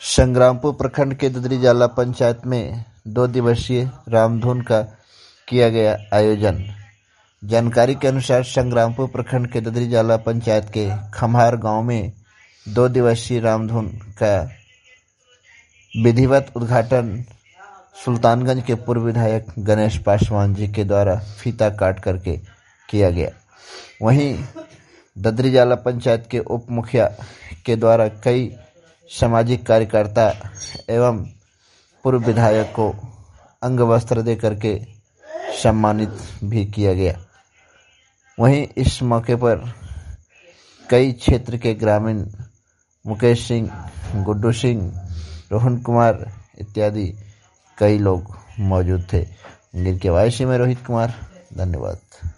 संग्रामपुर प्रखंड के ददरीजाला पंचायत में 2 दिवसीय रामधुन का किया गया आयोजन। जानकारी के अनुसार संग्रामपुर प्रखंड के ददरीजाला पंचायत के खम्हार गांव में 2 दिवसीय रामधुन का विधिवत उद्घाटन सुल्तानगंज के पूर्व विधायक गणेश पासवान जी के द्वारा फीता काट करके किया गया। वहीं ददरीजाला पंचायत के उप मुखिया के द्वारा कई सामाजिक कार्यकर्ता एवं पूर्व विधायक को अंग वस्त्र दे करके सम्मानित भी किया गया। वहीं इस मौके पर कई क्षेत्र के ग्रामीण मुकेश सिंह, गुड्डू सिंह, रोहन कुमार इत्यादि कई लोग मौजूद थे। जिनके वायसी में रोहित कुमार। धन्यवाद।